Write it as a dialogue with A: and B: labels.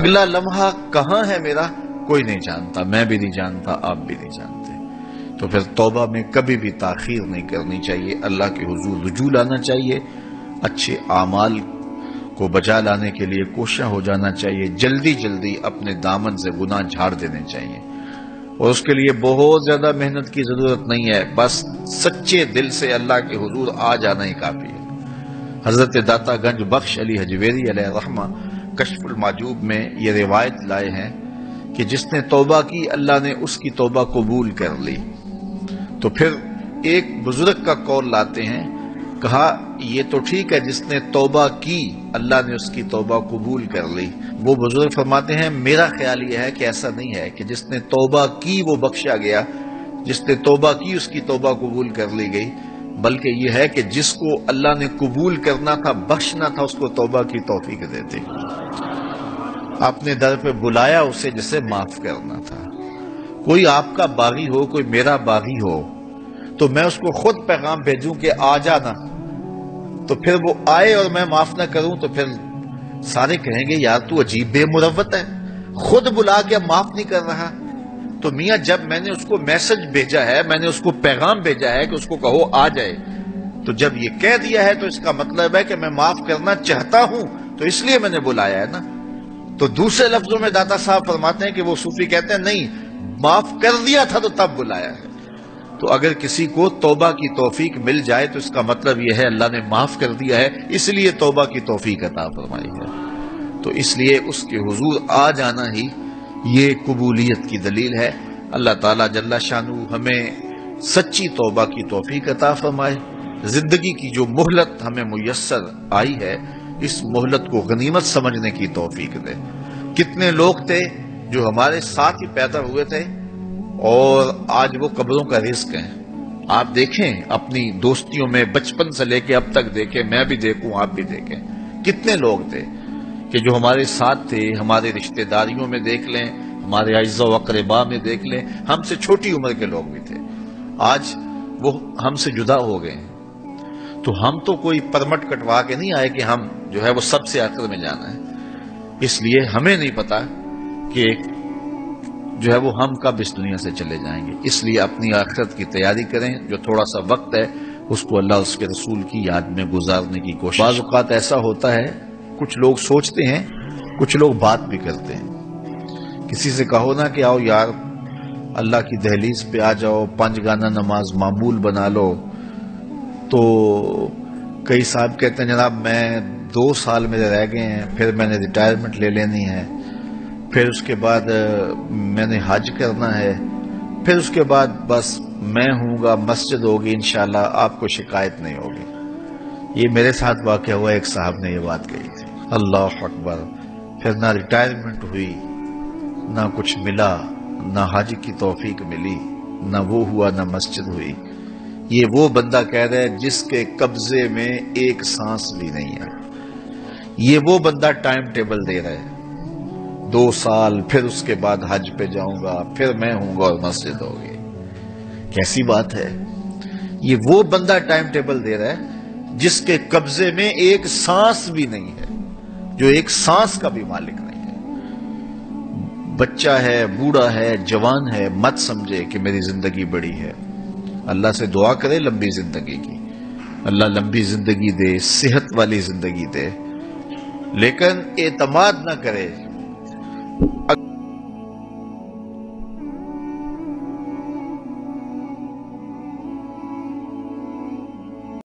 A: اگلا لمحہ کہاں ہے میرا کوئی نہیں جانتا، میں بھی نہیں جانتا، آپ بھی نہیں جانتے۔ تو پھر توبہ میں کبھی بھی تاخیر نہیں کرنی چاہیے، اللہ کے حضور رجوع لانا چاہیے، اچھے اعمال کو بجا لانے کے لیے کوشاں ہو جانا چاہیے، جلدی جلدی اپنے دامن سے گناہ جھاڑ دینے چاہیے، اور اس کے لیے بہت زیادہ محنت کی ضرورت نہیں ہے، بس سچے دل سے اللہ کے حضور آ جانا ہی کافی ہے۔ حضرت داتا گنج بخش علی حجویری علیہ الرحمہ کشف المعجوب میں یہ روایت لائے ہیں کہ جس نے توبہ کی اللہ نے اس کی توبہ قبول کر لی۔ تو پھر ایک بزرگ کا قول لاتے ہیں، کہا یہ تو ٹھیک ہے جس نے توبہ کی اللہ نے اس کی توبہ قبول کر لی، وہ بزرگ فرماتے ہیں میرا خیال یہ ہے کہ ایسا نہیں ہے کہ جس نے توبہ کی وہ بخشا گیا، جس نے توبہ کی اس کی توبہ قبول کر لی گئی، بلکہ یہ ہے کہ جس کو اللہ نے قبول کرنا تھا بخشنا تھا اس کو توبہ کی توفیق دیتے، اپنے در پہ بلایا اسے جسے معاف کرنا تھا۔ کوئی آپ کا باغی ہو، کوئی میرا باغی ہو، تو میں اس کو خود پیغام بھیجوں کہ آ جانا، تو پھر وہ آئے اور میں معاف نہ کروں تو پھر سارے کہیں گے یار تو عجیب بے مروت ہے، خود بلا کے معاف نہیں کر رہا۔ تو میاں جب میں نے اس کو میسج بھیجا ہے، میں نے اس کو پیغام بھیجا ہے کہ اس کو کہو آ جائے، تو جب یہ کہہ دیا ہے تو اس کا مطلب ہے کہ میں معاف کرنا چاہتا ہوں، تو اس لیے میں نے بلایا ہے نا۔ تو دوسرے لفظوں میں داتا صاحب فرماتے ہیں کہ وہ صوفی کہتے ہیں نہیں، معاف کر دیا تھا تو تب بلایا ہے۔ تو اگر کسی کو توبہ کی توفیق مل جائے تو اس کا مطلب یہ ہے اللہ نے معاف کر دیا ہے، اس لیے توبہ کی توفیق عطا فرمائی ہے۔ تو اس لیے اس کے حضور آ جانا ہی یہ قبولیت کی دلیل ہے۔ اللہ تعالیٰ جل شانہ ہمیں سچی توبہ کی توفیق عطا فرمائے، زندگی کی جو مہلت ہمیں میسر آئی ہے اس مہلت کو غنیمت سمجھنے کی توفیق دے۔ کتنے لوگ تھے جو ہمارے ساتھ ہی پیدا ہوئے تھے اور آج وہ قبروں کا رزق ہیں۔ آپ دیکھیں اپنی دوستیوں میں بچپن سے لے کے اب تک دیکھیں، میں بھی دیکھوں آپ بھی دیکھیں، کتنے لوگ تھے کہ جو ہمارے ساتھ تھے، ہمارے رشتہ داریوں میں دیکھ لیں، ہمارے اعزاء و اقرباء میں دیکھ لیں، ہم سے چھوٹی عمر کے لوگ بھی تھے، آج وہ ہم سے جدا ہو گئے ہیں۔ تو ہم تو کوئی پرمٹ کٹوا کے نہیں آئے کہ ہم جو ہے وہ سب سے آخر میں جانا ہے، اس لیے ہمیں نہیں پتا کہ جو ہے وہ ہم کب اس دنیا سے چلے جائیں گے، اس لیے اپنی آخرت کی تیاری کریں، جو تھوڑا سا وقت ہے اس کو اللہ اس کے رسول کی یاد میں گزارنے کی کوشش۔ بعض اوقات ایسا ہوتا ہے کچھ لوگ سوچتے ہیں، کچھ لوگ بات بھی کرتے ہیں، کسی سے کہو نا کہ آؤ یار اللہ کی دہلیز پہ آ جاؤ، 5 گانا نماز معمول بنا لو، تو کئی صاحب کہتے ہیں جناب میں 2 سال میرے رہ گئے ہیں، پھر میں نے ریٹائرمنٹ لے لینی ہے، پھر اس کے بعد میں نے حج کرنا ہے، پھر اس کے بعد بس میں ہوں گا، مسجد ہوگی انشاءاللہ، آپ کو شکایت نہیں ہوگی۔ یہ میرے ساتھ واقع ہوا، ایک صاحب نے یہ بات کہی تھی، اللہ اکبر، پھر نہ ریٹائرمنٹ ہوئی، نہ کچھ ملا، نہ حج کی توفیق ملی، نہ وہ ہوا، نہ مسجد ہوئی۔ یہ وہ بندہ کہہ رہا ہے جس کے قبضے میں ایک سانس بھی نہیں ہے، یہ وہ بندہ ٹائم ٹیبل دے رہا ہے 2 سال، پھر اس کے بعد حج پہ جاؤں گا، پھر میں ہوں گا اور مسجد ہوگی۔ کیسی بات ہے؟ یہ وہ بندہ ٹائم ٹیبل دے رہا ہے جس کے قبضے میں ایک سانس بھی نہیں ہے، جو ایک سانس کا بھی مالک نہیں ہے۔ بچہ ہے، بوڑھا ہے، جوان ہے، مت سمجھے کہ میری زندگی بڑی ہے، اللہ سے دعا کرے لمبی زندگی کی، اللہ لمبی زندگی دے، صحت والی زندگی دے، لیکن اعتماد نہ کرے